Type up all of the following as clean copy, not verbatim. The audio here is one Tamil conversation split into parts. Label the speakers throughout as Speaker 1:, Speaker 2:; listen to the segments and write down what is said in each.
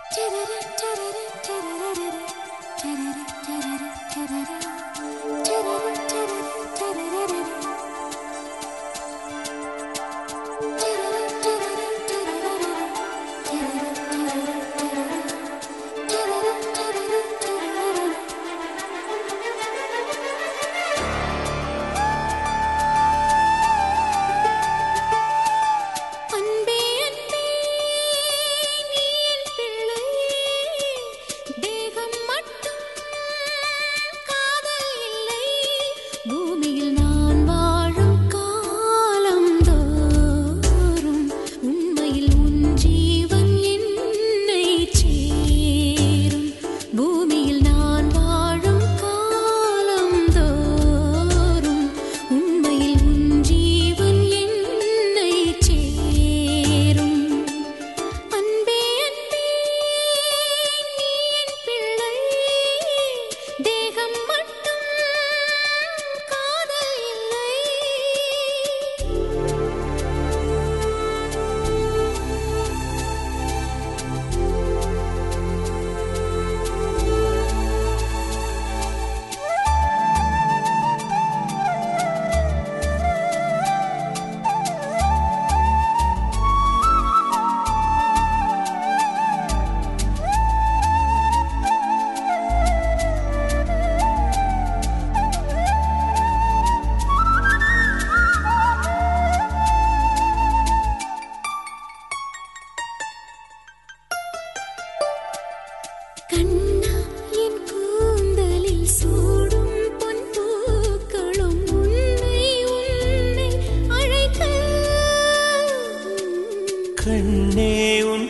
Speaker 1: கண்ணே உன்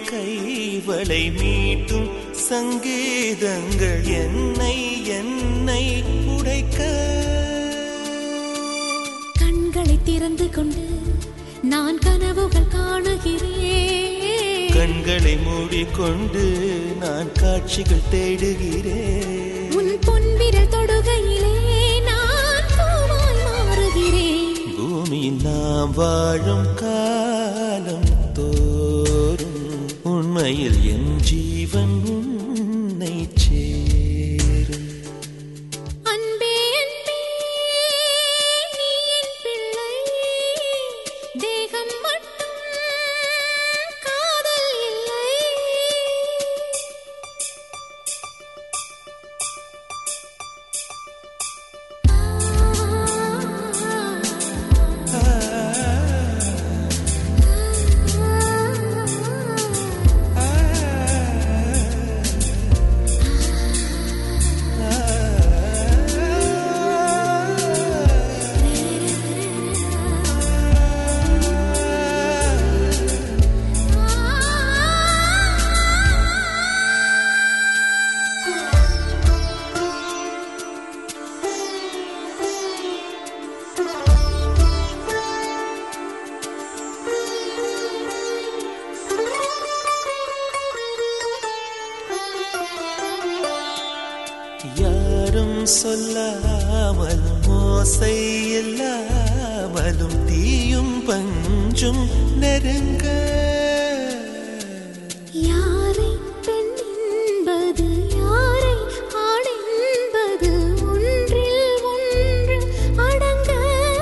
Speaker 1: கைவளை மீட்டும் சங்கீதங்கள் என்னை என்னை உடைக்க.
Speaker 2: கண்களை திறந்து கொண்டு நான் கனவுகள் காணுகிறேன்.
Speaker 1: கண்களை மூடிக்கொண்டு நான் காட்சிகள் தேடுகிறேன்.
Speaker 2: உன் பொன்விரல் தொடுகையிலே நான் பூவாய் மாறுகிறேன்.
Speaker 1: பூமியில் நாம் வாழும் காலம் தோறும் உண்மையில் என் ஜீவன் உன்னை சேரும்.
Speaker 2: அன்பே அன்பே நீ என் பிள்ளை, தேகம் மட்டும் காதல் இல்லை.
Speaker 1: யாரும் சொல்லாமலும் ஓசை இல்லாமலும் தீயும் பஞ்சும் நெருங்க.
Speaker 2: யாரை பெண் என்பது யாரை ஆண் என்பது ஒன்றில் ஒன்று அடங்க.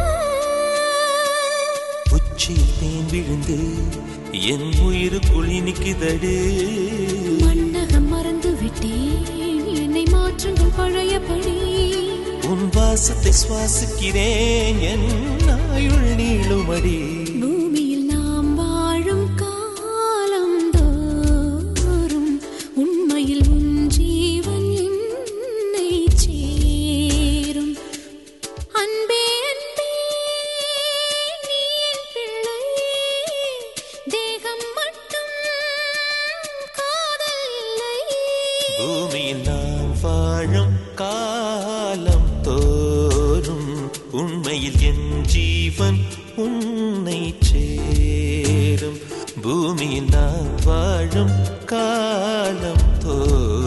Speaker 1: உச்சியில் தேன் விழுந்து என் உயிருக்குள் இனிக்குதடு.
Speaker 2: மன்னகம் மறந்து விட்டேன், என்னை மாற்றுங்கள் பழையபடி.
Speaker 1: உன் வாசத்தை சுவாசிக்கிறேன், என் ஆயுள் நீளுமடி.
Speaker 2: பூமியில் நாம் வாழும் காலம் தோறும் உண்மையில் உன் ஜீவன் என்னை சேரும். அன்பே அன்பே நீ என் பிள்ளை, தேகம் மட்டும் காதல் இல்லை.
Speaker 1: பூமியில் நாம் வாழும் காலம் தோறும் உண்மையில் என் ஜீவன் உன்னை சேரும். பூமியில் நாம் வாழும் காலம் தோறும்